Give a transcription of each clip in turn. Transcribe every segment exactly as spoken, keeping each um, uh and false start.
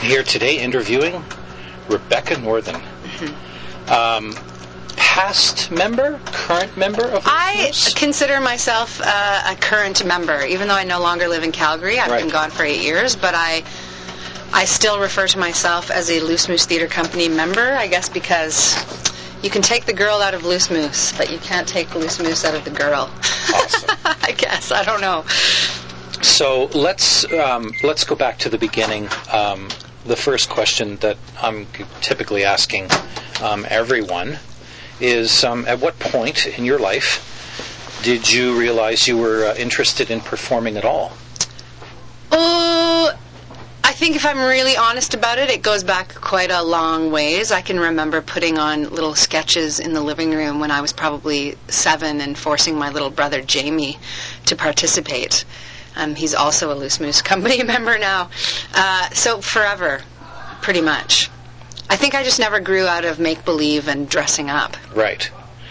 here today interviewing Rebecca Northern. Mm-hmm. Um, past member, current member of I Loose Moose? consider myself uh, a current member, even though I no longer live in Calgary. I've right. been gone for eight years, but I I still refer to myself as a Loose Moose Theatre Company member, I guess because you can take the girl out of Loose Moose, but you can't take Loose Moose out of the girl. Awesome. I guess. I don't know. So let's um, let's go back to the beginning. Um, the first question that I'm typically asking um, everyone is, um, at what point in your life did you realize you were uh, interested in performing at all? Oh, I think if I'm really honest about it, it goes back quite a long ways. I can remember putting on little sketches in the living room when I was probably seven and forcing my little brother Jamie to participate. Um, he's also a Loose Moose Company member now. Uh, so forever, pretty much. I think I just never grew out of make-believe and dressing up. Right.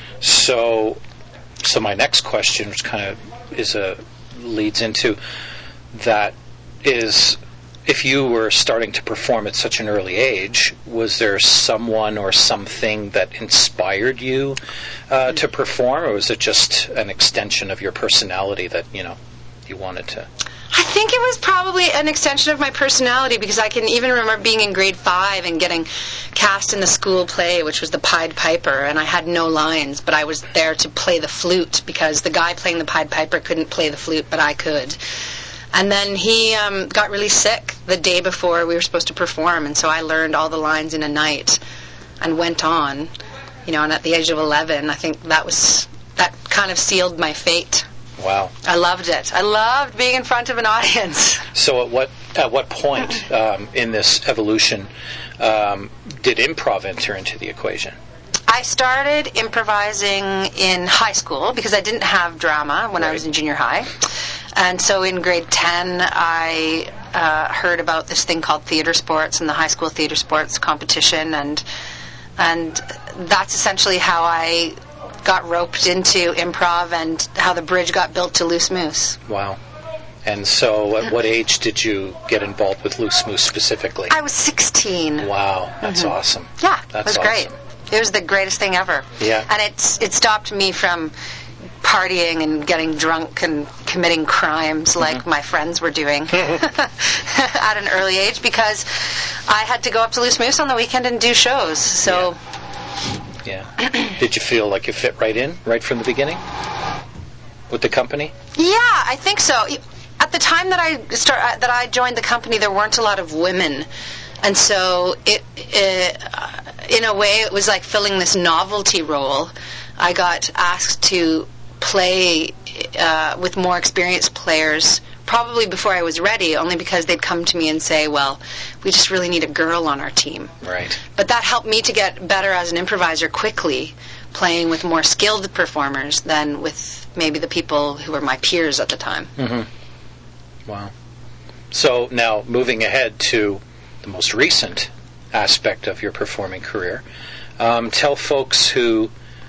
So, so my next question, which kind of is a leads into that, is if you were starting to perform at such an early age, was there someone or something that inspired you uh, to perform, or was it just an extension of your personality that, you know, you wanted to? I think it was probably an extension of my personality, because I can even remember being in grade five and getting cast in the school play, which was the Pied Piper, and I had no lines, but I was there to play the flute because the guy playing the Pied Piper couldn't play the flute, but I could. And then he um, got really sick the day before we were supposed to perform, and so I learned all the lines in a night and went on, you know, and at the age of eleven, I think that was, that kind of sealed my fate. Wow. I loved it. I loved being in front of an audience. So at what at what point um, in this evolution um, did improv enter into the equation? I started improvising in high school because I didn't have drama when right. I was in junior high. And so in grade ten, I uh, heard about this thing called theater sports and the high school theater sports competition, and and that's essentially how I got roped into improv and how the bridge got built to Loose Moose. Wow. And so at what age did you get involved with Loose Moose specifically? I was sixteen. Wow, that's mm-hmm. awesome. Yeah, that's it was awesome. great. It was the greatest thing ever. Yeah. And it's it stopped me from partying and getting drunk and committing crimes like mm-hmm. my friends were doing at an early age, because I had to go up to Loose Moose on the weekend and do shows. So... Yeah. Yeah. Did you feel like you fit right in, right from the beginning, with the company? Yeah, I think so. At the time that I start, uh, that I joined the company, there weren't a lot of women, and so it, it uh, in a way, it was like filling this novelty role. I got asked to play uh, with more experienced players, probably before I was ready, only because they'd come to me and say, well, we just really need a girl on our team. Right. But that helped me to get better as an improviser quickly, playing with more skilled performers than with maybe the people who were my peers at the time. Mm-hmm. Wow. So now, moving ahead to the most recent aspect of your performing career, um, tell folks who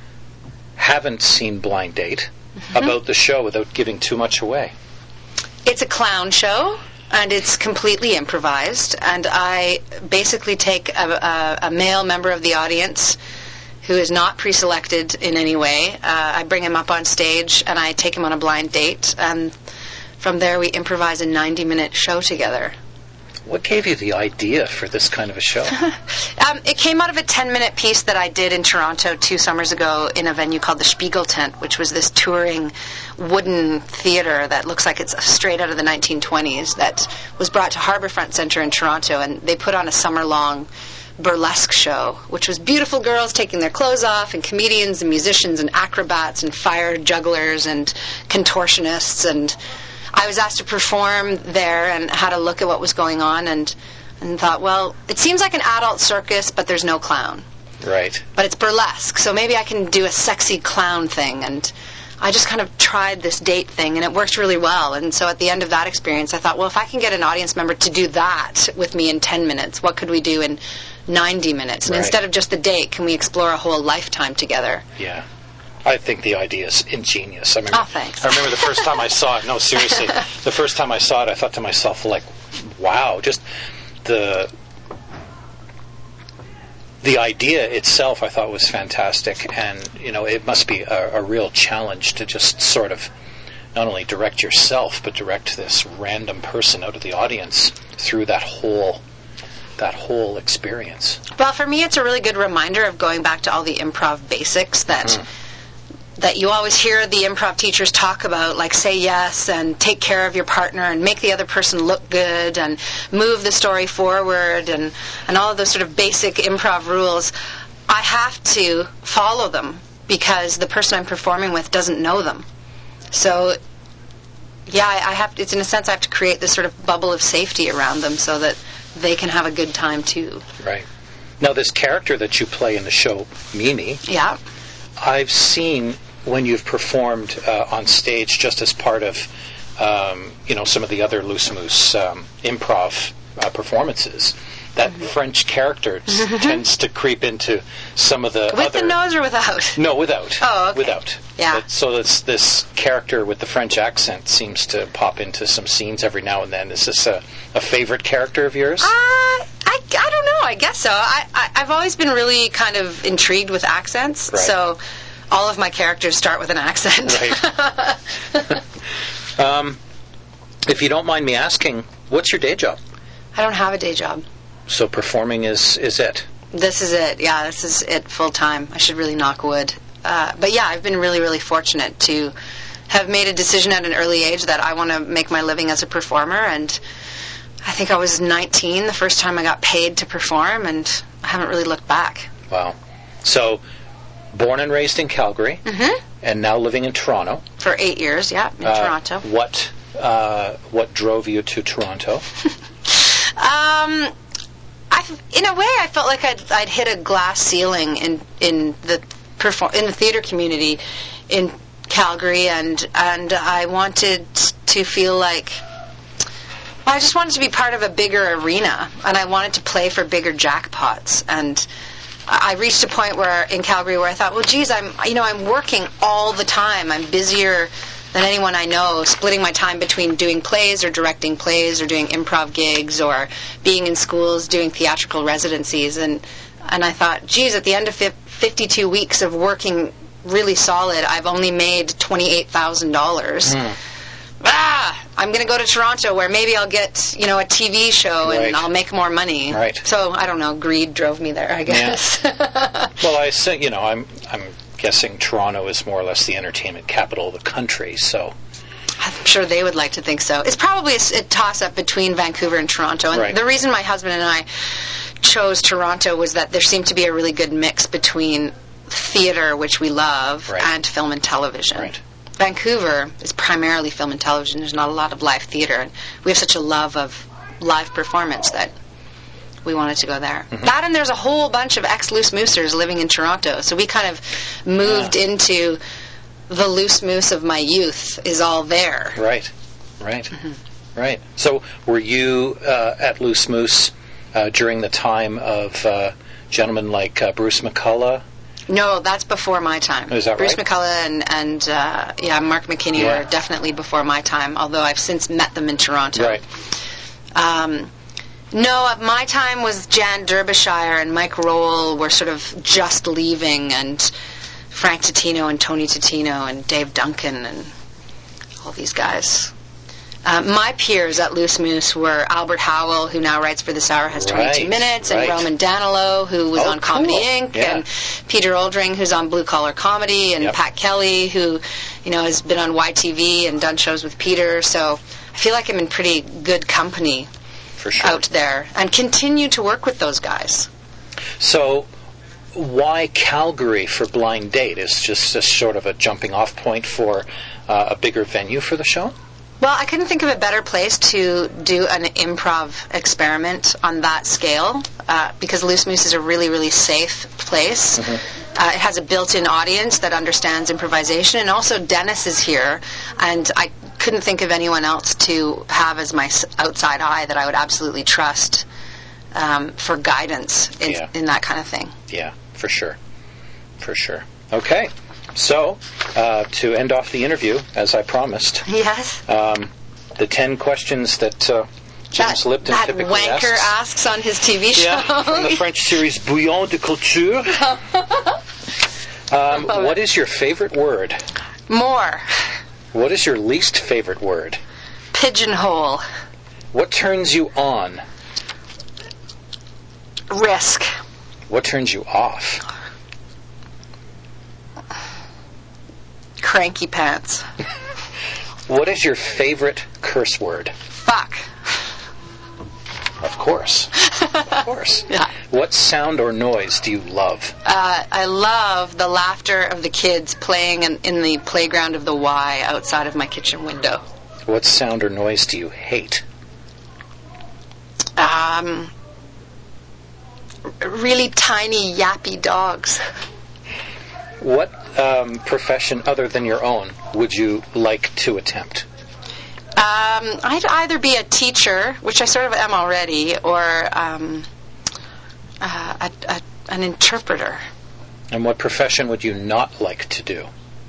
haven't seen Blind Date mm-hmm. about the show without giving too much away. It's a clown show, and it's completely improvised, and I basically take a, a, a male member of the audience who is not pre-selected in any way. Uh, I bring him up on stage, and I take him on a blind date, and from there we improvise a ninety-minute show together. What gave you the idea for this kind of a show? um, it came out of a ten-minute piece that I did in Toronto two summers ago in a venue called the Spiegel Tent, which was this touring wooden theater that looks like it's straight out of the nineteen twenties that was brought to Harbourfront Centre in Toronto, and they put on a summer-long burlesque show, which was beautiful girls taking their clothes off, and comedians and musicians and acrobats and fire jugglers and contortionists, and I was asked to perform there and had a look at what was going on and and thought, well, it seems like an adult circus, but there's no clown. Right. But it's burlesque, so maybe I can do a sexy clown thing. And I just kind of tried this date thing, and it worked really well. And so at the end of that experience, I thought, well, if I can get an audience member to do that with me in ten minutes, what could we do in ninety minutes? And right. instead of just the date, can we explore a whole lifetime together? Yeah. I think the idea is ingenious. I remember, oh, thanks. I remember the first time I saw it. No, seriously. The first time I saw it, I thought to myself, like, wow, just the the idea itself I thought was fantastic, and you know it must be a, a real challenge to just sort of not only direct yourself but direct this random person out of the audience through that whole that whole experience. Well, for me, it's a really good reminder of going back to all the improv basics that mm. that you always hear the improv teachers talk about, like say yes and take care of your partner and make the other person look good and move the story forward and, and all of those sort of basic improv rules. I have to follow them because the person I'm performing with doesn't know them. So, yeah, I, I have to, it's in a sense I have to create this sort of bubble of safety around them so that they can have a good time too. Right. Now, this character that you play in the show, Mimi, yeah, I've seen when you've performed uh, on stage just as part of, um, you know, some of the other Loose Moose um, improv uh, performances, that mm-hmm. French character t- tends to creep into some of the with other... the nose or without? No, without. Oh, okay. Without. Yeah. But, so this, this character with the French accent seems to pop into some scenes every now and then. Is this a, a favorite character of yours? Uh, I, I don't know. I guess so. I, I, I've always been really kind of intrigued with accents, right. so all of my characters start with an accent. Right. um, if you don't mind me asking, what's your day job? I don't have a day job. So performing is, is it? This is it. Yeah, this is it full time. I should really knock wood. Uh, but yeah, I've been really, really fortunate to have made a decision at an early age that I want to make my living as a performer. And I think I was nineteen the first time I got paid to perform, and I haven't really looked back. Wow. So, born and raised in Calgary, mm-hmm. and now living in Toronto. For eight years, yeah, in uh, Toronto. What uh, what drove you to Toronto? um... I've, in a way, I felt like I'd, I'd hit a glass ceiling in in the perform in the theater community in Calgary, and and I wanted to feel like well, I just wanted to be part of a bigger arena, and I wanted to play for bigger jackpots. And I reached a point where in Calgary where I thought, well, geez, I'm you know I'm working all the time. I'm busier than anyone I know, splitting my time between doing plays or directing plays or doing improv gigs or being in schools doing theatrical residencies. And and I thought, geez, at the end of fifty-two weeks of working really solid, I've only made twenty-eight thousand dollars. Mm. Ah, I'm going to go to Toronto where maybe I'll get, you know, a T V show and right. I'll make more money. Right. So, I don't know, greed drove me there, I guess. Yeah. Well, I say, you know, I'm I'm guessing Toronto is more or less the entertainment capital of the country, so... I'm sure they would like to think so. It's probably a, a toss-up between Vancouver and Toronto. And right. the reason my husband and I chose Toronto was that there seemed to be a really good mix between theater, which we love, right. and film and television. Right. Vancouver is primarily film and television. There's not a lot of live theater. And we have such a love of live performance that we wanted to go there. Mm-hmm. That and there's a whole bunch of ex-Loose Moosers living in Toronto. So we kind of moved yeah. into the Loose Moose of my youth is all there. Right, right, mm-hmm. right. So were you uh, at Loose Moose uh, during the time of uh, gentlemen like uh, Bruce McCullough? No, that's before my time. Is that Bruce right? McCullough and, and uh, yeah, Mark McKinney yeah. were definitely before my time, although I've since met them in Toronto. Right. Um, no, at my time was Jan Derbyshire and Mike Rowell were sort of just leaving, and Frank Totino and Tony Totino and Dave Duncan and all these guys. Uh, my peers at Loose Moose were Albert Howell, who now writes for This Hour Has twenty-two right, Minutes, and right. Roman Danilo, who was oh, on Comedy cool. Incorporated, yeah. and Peter Oldring, who's on Blue Collar Comedy, and yep. Pat Kelly, who, you know, has been on Y T V and done shows with Peter. So I feel like I'm in pretty good company for sure. out there, and continue to work with those guys. So why Calgary for Blind Date? Is just a sort of a jumping off point for uh, a bigger venue for the show? Well, I couldn't think of a better place to do an improv experiment on that scale, uh, because Loose Moose is a really, really safe place. Mm-hmm. Uh, it has a built-in audience that understands improvisation, and also Dennis is here, and I couldn't think of anyone else to have as my outside eye that I would absolutely trust um, for guidance in, yeah. in that kind of thing. Yeah, for sure. For sure. Okay. So, uh, to end off the interview, as I promised, yes, um, the ten questions that uh, James that, Lipton that typically wanker asks. asks on his T V show. Yeah, from the French series Bouillon de Culture. Um, what is your favorite word? More. What is your least favorite word? Pigeonhole. What turns you on? Risk. What turns you off? Cranky pants. What is your favorite curse word? Fuck. Of course. Of course. Yeah. What sound or noise do you love? Uh, I love the laughter of the kids playing in, in the playground of the Y outside of my kitchen window. What sound or noise do you hate? Um, really tiny, yappy dogs. What um, profession other than your own would you like to attempt? Um, I'd either be a teacher, which I sort of am already, or um, uh, a, a, an interpreter. And what profession would you not like to do?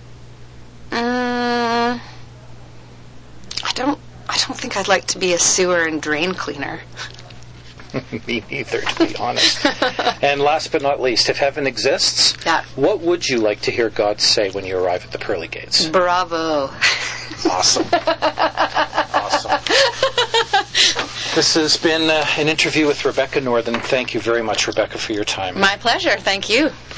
Mm, I don't. I don't think I'd like to be a sewer and drain cleaner. Me neither, to be honest. And last but not least, if heaven exists, Yeah. what would you like to hear God say when you arrive at the pearly gates? Bravo. Awesome. Awesome. This has been uh, an interview with Rebecca Northern. Thank you very much, Rebecca, for your time. My pleasure. Thank you.